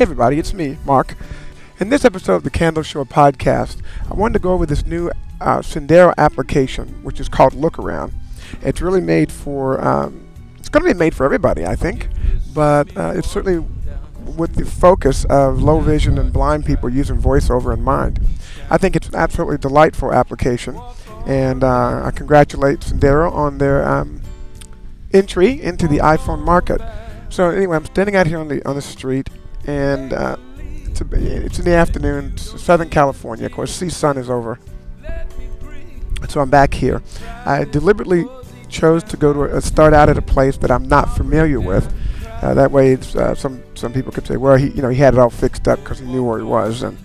Hey everybody, it's me, Mark. In this episode of the Candle Show podcast, I wanted to go over this new Sendero application, which is called Lookaround. It's really made for, it's going to be made for everybody, I think, but it's certainly with the focus of low vision and blind people using VoiceOver in mind. I think it's an absolutely delightful application, and I congratulate Sendero on their entry into the iPhone market. So anyway, I'm standing out here on the street, and it's in the afternoon, Southern California. Of course, the sun is over, so I'm back here. I deliberately chose to go to start out at a place that I'm not familiar with. That way, it's, some people could say, well, he had it all fixed up because he knew where he was. And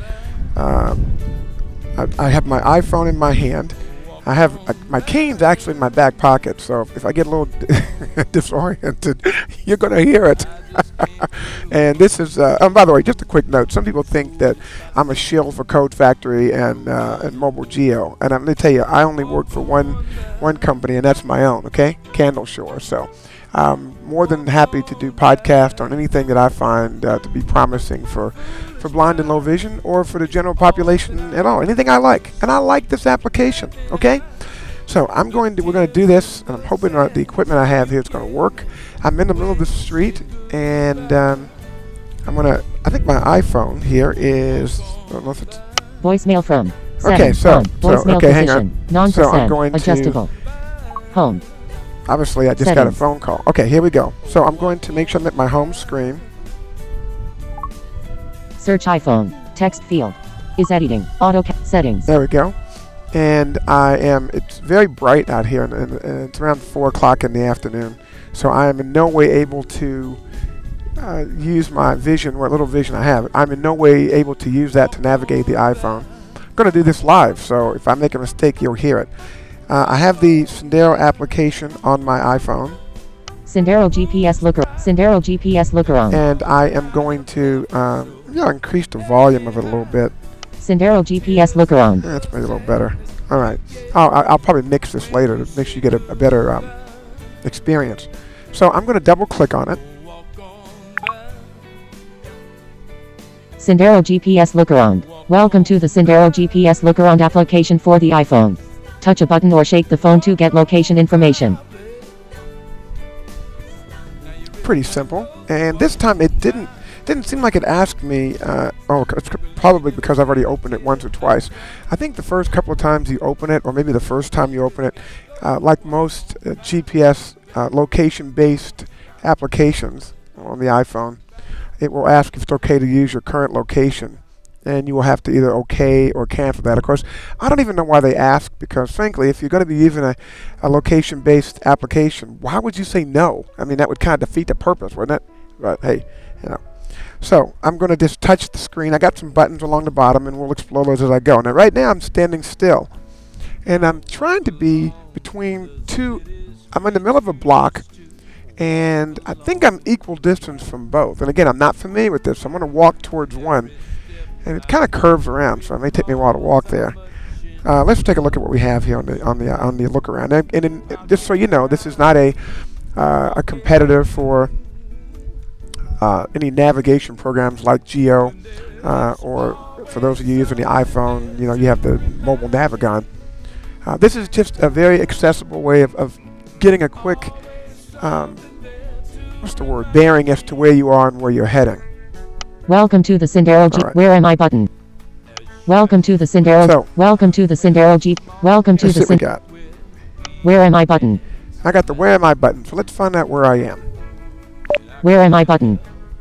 I have my iPhone in my hand. I have my cane's actually in my back pocket, so if I get a little disoriented, you're going to hear it. And this is, by the way, just a quick note. Some people think that I'm a shill for Code Factory and Mobile Geo, and I'm going to tell you, I only work for one company, and that's my own. Okay, Candle Shore. So I'm more than happy to do podcasts on anything that I find to be promising for blind and low vision, or for the general population at all. Anything I like, and I like this application. Okay, so we're going to do this, and I'm hoping that the equipment I have here is going to work. I'm in the middle of the street, and I think my iPhone here is, I don't know if it's voicemail from okay. So voicemail okay, position, hang on. non-percent, So I'm going adjustable, home. Obviously, I just got a phone call. Okay, here we go. So I'm going to make sure I'm at my home screen. Search iPhone, text field, is editing, settings. There we go. And it's very bright out here, and it's around 4 o'clock in the afternoon. So I am in no way able to use my vision, what little vision I have. I'm in no way able to use that to navigate the iPhone. I'm going to do this live, so if I make a mistake, you'll hear it. I have the Sendero application on my iPhone. Sendero GPS Lookaround. And I am going to increase the volume of it a little bit. Sendero GPS Lookaround. That's maybe a little better. All right. I'll probably mix this later to make sure you get a better experience. So I'm going to double click on it. Sendero GPS Lookaround. Welcome to the Sendero GPS Lookaround application for the iPhone. Touch a button or shake the phone to get location information. Pretty simple. And this time it didn't seem like it asked me. It's probably because I've already opened it once or twice. I think the first couple of times you open it, or maybe the first time you open it, like most GPS location-based applications on the iPhone, it will ask if it's okay to use your current location, and you will have to either okay or cancel that. Of course, I don't even know why they ask, because frankly, if you're going to be using a location-based application, why would you say no? I mean, that would kind of defeat the purpose, wouldn't it? But hey, So I'm going to just touch the screen. I got some buttons along the bottom, and we'll explore those as I go. Now, right now, I'm standing still, and I'm trying to be between two. I'm in the middle of a block, and I think I'm equal distance from both. And again, I'm not familiar with this, so I'm going to walk towards one. And it kind of curves around, so it may take me a while to walk there. Let's take a look at what we have here on the look around. And just so you know, this is not a competitor for any navigation programs like Geo, or for those of you using the iPhone, you have the mobile Navigon. This is just a very accessible way of getting a quick, bearing as to where you are and where you're heading. Welcome to the Sendero G. Right. Where am I button? Welcome to the Sendero. Welcome to the Sendero G. Welcome to the Sendero. Where am I button? I got the Where am I button. So let's find out where I am. Where am I button?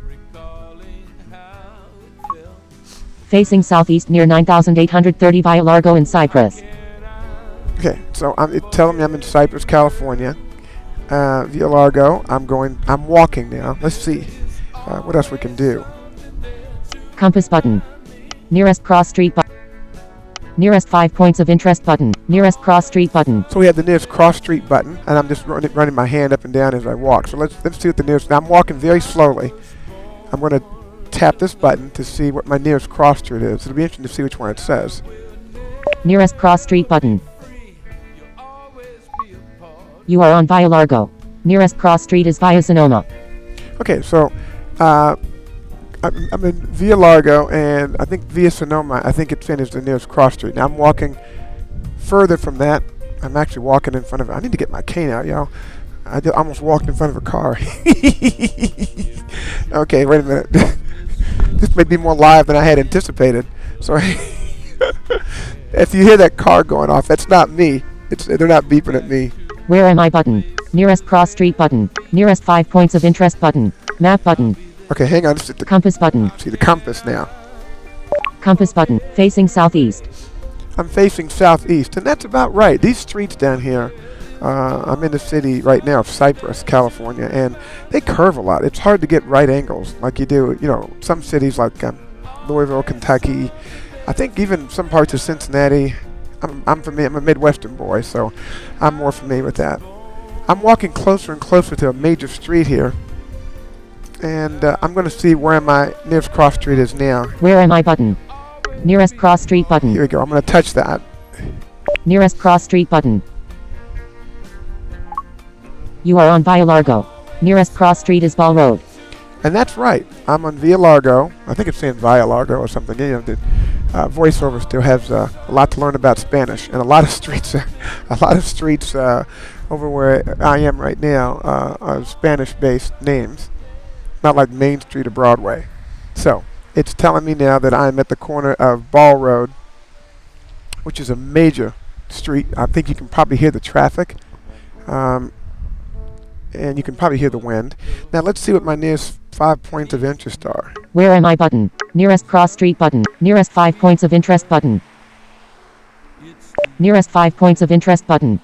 Facing southeast near 9830 Via Largo in Cypress. Okay, so it's telling me I'm in Cypress, California. Via Largo. I'm walking now. Let's see what else we can do. Compass button. Nearest cross street button. Nearest 5 points of interest button. Nearest cross street button. So we have the nearest cross street button, and I'm just running my hand up and down as I walk. So let's see what the nearest. Now I'm walking very slowly. I'm going to tap this button to see what my nearest cross street is. It'll be interesting to see which one it says. Nearest cross street button. You are on Via Largo. Nearest cross street is Via Sonoma. Okay, so I'm in Villa Largo, and I think Via Sonoma, I think it's finished the nearest cross street. Now I'm walking further from that. I'm actually walking in front of it. I need to get my cane out, y'all. Almost walked in front of a car. Okay, wait a minute. This may be more live than I had anticipated. So if you hear that car going off, that's not me. They're not beeping at me. Where am I button? Nearest cross street button. Nearest 5 points of interest button. Map button. Okay, hang on. The compass button. See the compass now. Compass button. Facing southeast. I'm facing southeast, and that's about right. These streets down here, I'm in the city right now of Cypress, California, and they curve a lot. It's hard to get right angles like you do, some cities like Louisville, Kentucky. I think even some parts of Cincinnati. I'm a Midwestern boy, so I'm more familiar with that. I'm walking closer and closer to a major street here, and I'm going to see where my nearest cross street is now. Where am I button? Nearest cross street button. Here we go. I'm going to touch that. Nearest cross street button. You are on Via Largo. Nearest cross street is Ball Road. And that's right. I'm on Via Largo. I think it's saying Via Largo or something. The voiceover still has a lot to learn about Spanish, and a lot of streets, over where I am right now are Spanish-based names, not like Main Street or Broadway. So it's telling me now that I'm at the corner of Ball Road, which is a major street. I think you can probably hear the traffic, and you can probably hear the wind. Now let's see what my nearest 5 points of interest are. Where am I button? Nearest cross street button. Nearest 5 points of interest button. Nearest 5 points of interest button.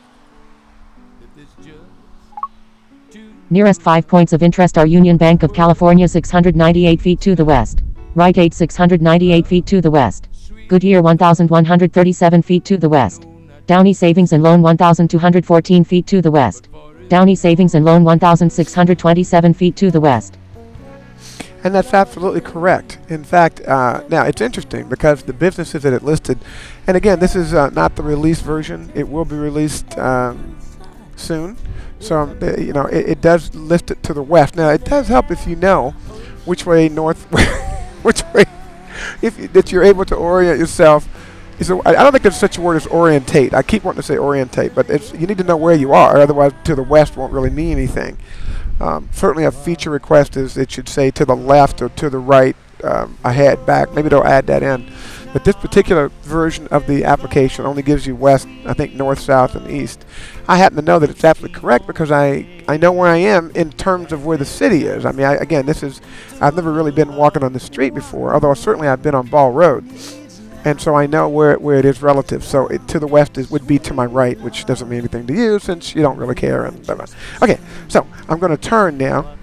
Nearest 5 points of interest are Union Bank of California 698 feet to the west. Rite Aid 698 feet to the west. Goodyear 1137 feet to the west. Downey Savings and Loan 1214 feet to the west. Downey Savings and Loan 1627 feet to the west. And that's absolutely correct. In fact, now it's interesting because the businesses that it listed, and again, this is not the release version. It will be released soon. So, it does list it to the west. Now, it does help if you know which way north, which way, that you're able to orient yourself. I don't think there's such a word as orientate. I keep wanting to say orientate, but you need to know where you are. Otherwise, to the west won't really mean anything. Certainly a feature request is it should say to the left or to the right, ahead, back. Maybe they'll add that in. But this particular version of the application only gives you west, I think north, south, and east. I happen to know that it's absolutely correct because I know where I am in terms of where the city is. I mean, I've never really been walking on the street before, although certainly I've been on Ball Road. And so I know where it is relative. So to the west would be to my right, which doesn't mean anything to you since you don't really care. And blah, blah. Okay, so I'm going to turn now.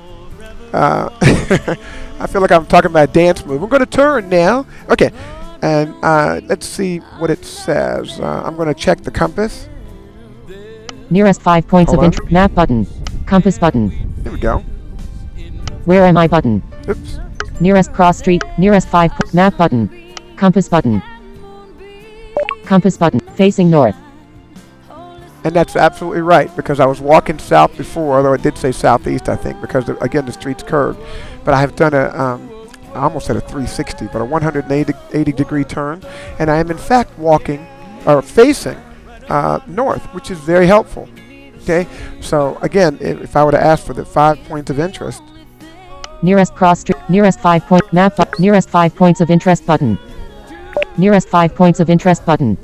I feel like I'm talking about a dance move. I'm going to turn now. Okay, and let's see what it says. I'm going to check the compass. Nearest 5 points of interest. Map button. Compass button. Here we go. Where am I button? Oops. Nearest cross street. Nearest 5 map button. Compass button. Compass button. Facing north. And that's absolutely right, because I was walking south before, although it did say southeast, I think, because, again, the street's curved. But I have done I almost said a 360, but a 180-degree turn. And I am, in fact, facing north, which is very helpful. Okay? So, again, if I were to ask for the 5 points of interest. Nearest cross street. Nearest 5 point map. Nearest 5 points of interest button. Nearest 5 points of interest button.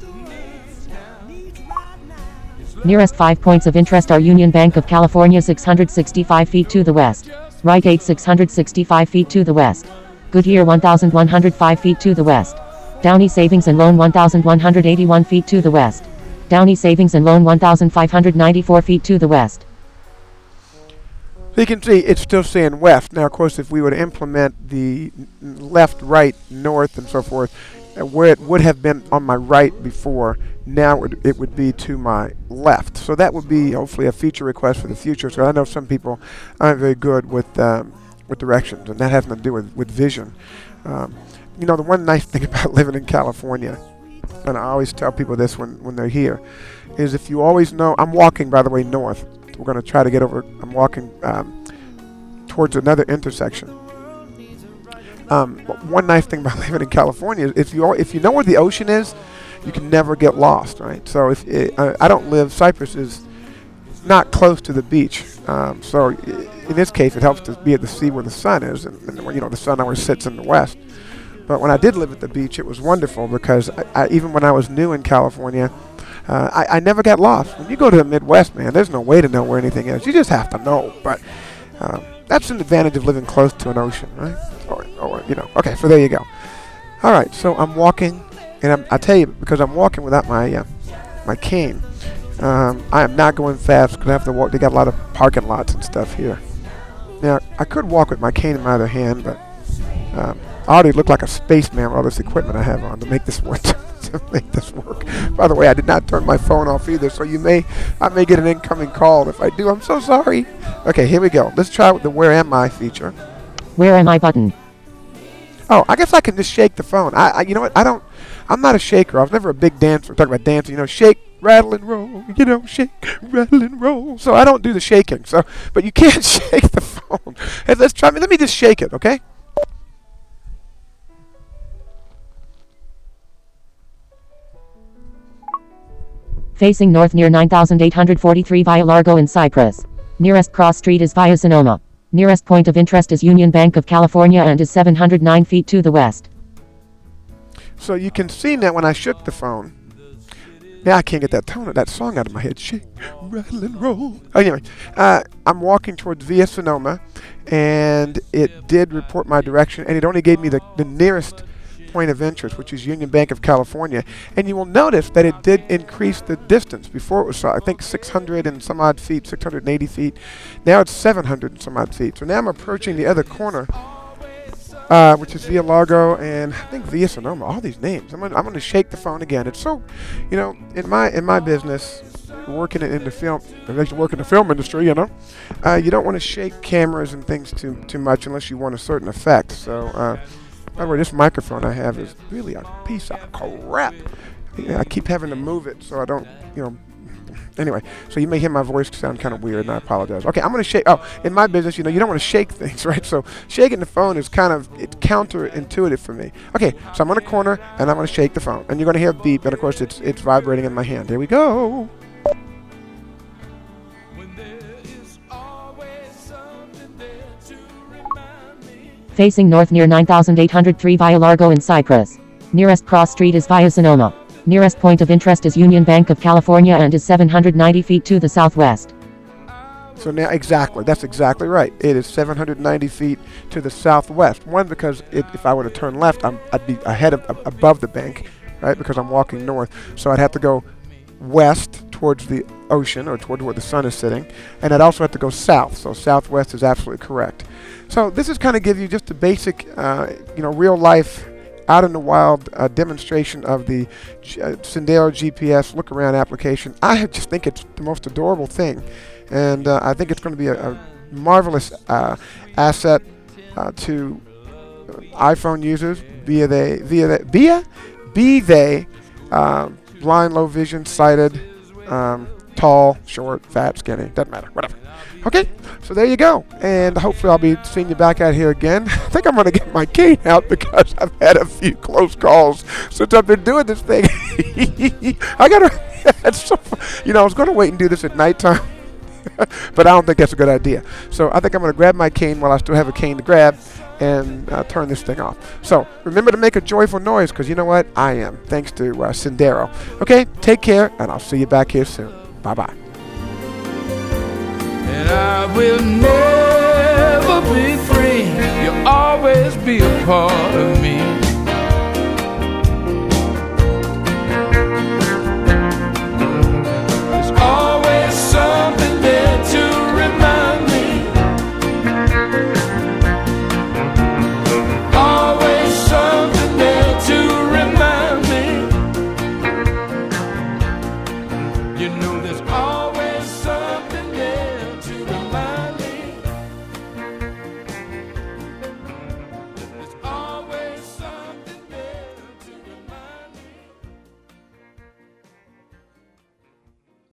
Nearest 5 points of interest are Union Bank of California 665 feet to the west. Rite Aid 665 feet to the west. Goodyear 1105 feet to the west. Downey Savings and Loan 1181 feet to the west. Downey Savings and Loan 1594 feet to the west. So you can see it's still saying west. Now, of course, if we were to implement the left, right, north, and so forth, where it would have been on my right before, now it would be to my left. So that would be hopefully a feature request for the future. So I know some people aren't very good with directions, and that has nothing to do with vision. The one nice thing about living in California, and I always tell people this when they're here, is if you always know, I'm walking, by the way, north. We're going to try to get over, I'm walking towards another intersection. One nice thing about living in California is if you know where the ocean is, you can never get lost, right? So I don't live, Cypress is not close to the beach, so in this case it helps to be at the sea where the sun is, and the sun always sits in the west. But when I did live at the beach, it was wonderful because even when I was new in California, I never got lost. When you go to the Midwest, man, there's no way to know where anything is. You just have to know. But that's an advantage of living close to an ocean, right? Okay, so there you go. All right, so I'm walking, and I tell you, because I'm walking without my cane, I am not going fast because I have to walk. They got a lot of parking lots and stuff here. Now, I could walk with my cane in my other hand, but I already look like a spaceman with all this equipment I have on to make this work. By the way, I did not turn my phone off either, so I may get an incoming call. If I do, I'm so sorry. Okay, here we go. Let's try with the Where Am I feature. Where am I button? Oh, I guess I can just shake the phone. You know what? I'm not a shaker. I was never a big dancer. Talk about dancing, shake, rattle, and roll. Shake, rattle, and roll. So I don't do the shaking. But you can't shake the phone. Hey, let's try. Let me just shake it, okay? Facing north near 9843 via Largo in Cypress. Nearest cross street is via Sonoma. Nearest point of interest is Union Bank of California and is 709 feet to the west. So you can see now when I shook the phone. Yeah, I can't get that tone of that song out of my head. Shake, rattle, and roll. Anyway, I'm walking towards Via Sonoma, and it did report my direction, and it only gave me the nearest point of interest, which is Union Bank of California. And you will notice that it did increase the distance. Before it was, I think, 600 and some odd feet, 680 feet. Now it's 700 and some odd feet. So now I'm approaching the other corner, which is Via Largo and I think Via Sonoma. All these names. I'm going to shake the phone again. It's so, in my business, working in the film, I actually work in the film industry, you don't want to shake cameras and things too much unless you want a certain effect. So, by the way, this microphone I have is really a piece of crap. I keep having to move it so I don't, Anyway, so you may hear my voice sound kind of weird, and I apologize. Okay, I'm going to shake. Oh, in my business, you don't want to shake things, right? So shaking the phone is it's counterintuitive for me. Okay, so I'm on a corner, and I'm going to shake the phone. And you're going to hear a beep, and of course, it's vibrating in my hand. Here we go. Facing north near 9803 via Largo in Cypress. Nearest cross street is via Sonoma. Nearest point of interest is Union Bank of California and is 790 feet to the southwest. So now, that's exactly right. It is 790 feet to the southwest. One, because if I were to turn left, I'd be above the bank, right? Because I'm walking north. So I'd have to go west towards the ocean or toward where the sun is sitting, and I'd also have to go south. So southwest is absolutely correct. So this is kind of give you just a basic, real life, out in the wild demonstration of the Sendero GPS look around application. I just think it's the most adorable thing, and I think it's going to be a marvelous asset to iPhone users, be they blind, low vision, sighted, tall, short, fat, skinny, doesn't matter, whatever. Okay, so there you go, and hopefully I'll be seeing you back out here again. I think I'm going to get my cane out because I've had a few close calls since I've been doing this thing. I was going to wait and do this at nighttime, but I don't think that's a good idea. So I think I'm going to grab my cane while I still have a cane to grab and turn this thing off. So remember to make a joyful noise, because you know what? I am, thanks to Sendero. Okay, take care, and I'll see you back here soon. Bye-bye. And I will never be free. You'll always be a part of me.